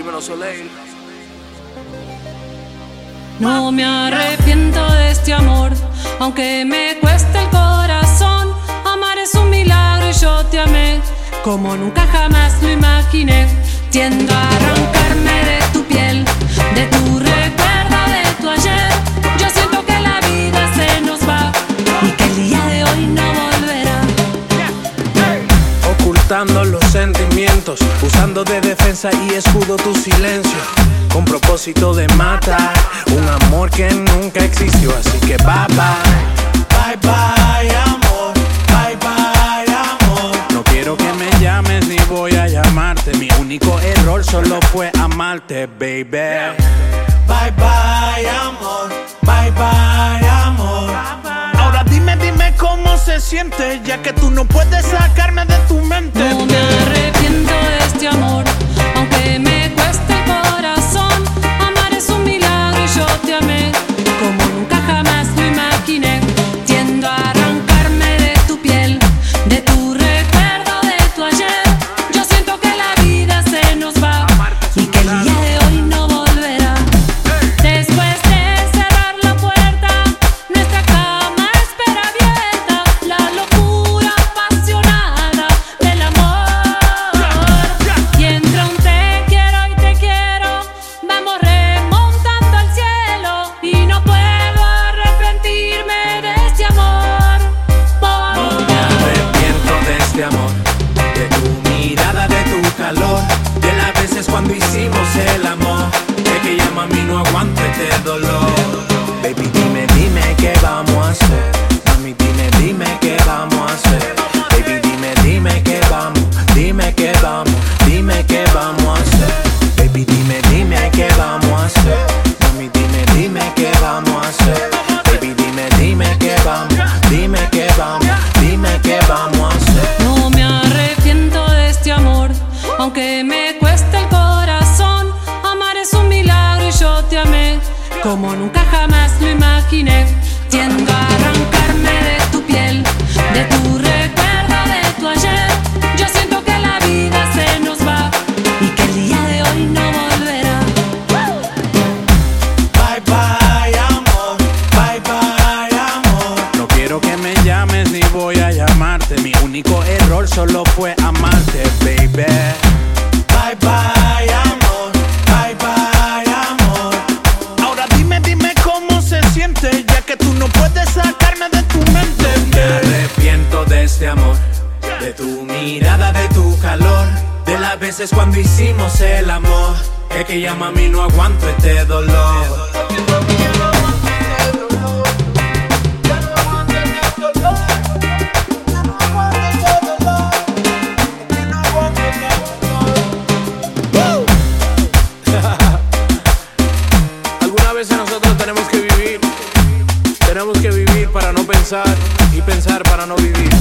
Dímelo, Soleil. No me arrepiento de este amor, aunque me cueste el corazón. Amar es un milagro y yo te amé como nunca jamás lo imaginé. Tiendo a arrancarme de tu piel, de tu recuerdo, de tu ayer. Yo siento que la vida se nos va y que el día de hoy no volverá. Ocultando los sentimientos, usando de defensa y escudo tu silencio, con propósito de matar un amor que nunca existió. Así que bye bye, bye bye amor, bye bye amor. No quiero que me llames ni voy a llamarte. Mi único error solo fue amarte, baby. Bye bye amor, bye bye amor. Ahora dime cómo se siente, ya que tú no puedes sacarme de tu mente. No me arrepiento de este amor, aunque me cueste el corazón. Amar es un milagro y yo te amé como nunca jamás lo imaginé. Tiendo a arrancarme de tu piel, de tu recuerdo, de tu ayer. Yo siento que la vida se nos va y que el día de hoy no volverá. Después de cerrar la puerta, nuestra cama espera abierta. La locura apasionada del amor. Y entre un te quiero y te quiero, vamos remontando al cielo. Y no puedo arrepentirme de este amor. No me arrepiento de este amor, de tu mirada, de tu calor, de las veces cuando hicimos el amor. Es que ya mami no aguanto este dolor. Baby, dime qué vamos a hacer. Mami, dime qué vamos a hacer. Baby, dime qué vamos, dime qué vamos, dime qué vamos a hacer. Baby, dime qué vamos a hacer. Mami, dime qué vamos a hacer. Baby, dime qué vamos, dime qué vamos, dime qué vamos a hacer. No me arrepiento de este amor, aunque me cueste el corazón. Amar es un milagro y yo te amé como nunca jamás lo imaginé. Tiendo a arrancarme de tu piel, de tu recuerdo, de tu ayer. Yo siento que la vida se nos va y que el día de hoy no volverá. Bye bye amor, bye bye amor. No quiero que me llames ni voy a llamarte. Mi único error solo fue amarte, baby. Bye bye amor, bye bye amor. Ahora dime cómo se siente, ya que tú no puedes sacarme de tu mente. No me arrepiento de este amor, de tu mirada, de tu calor, de las veces cuando hicimos el amor. Es que ya mami no aguanto este dolor. Algunas veces nosotros tenemos que vivir para no pensar y pensar para no vivir.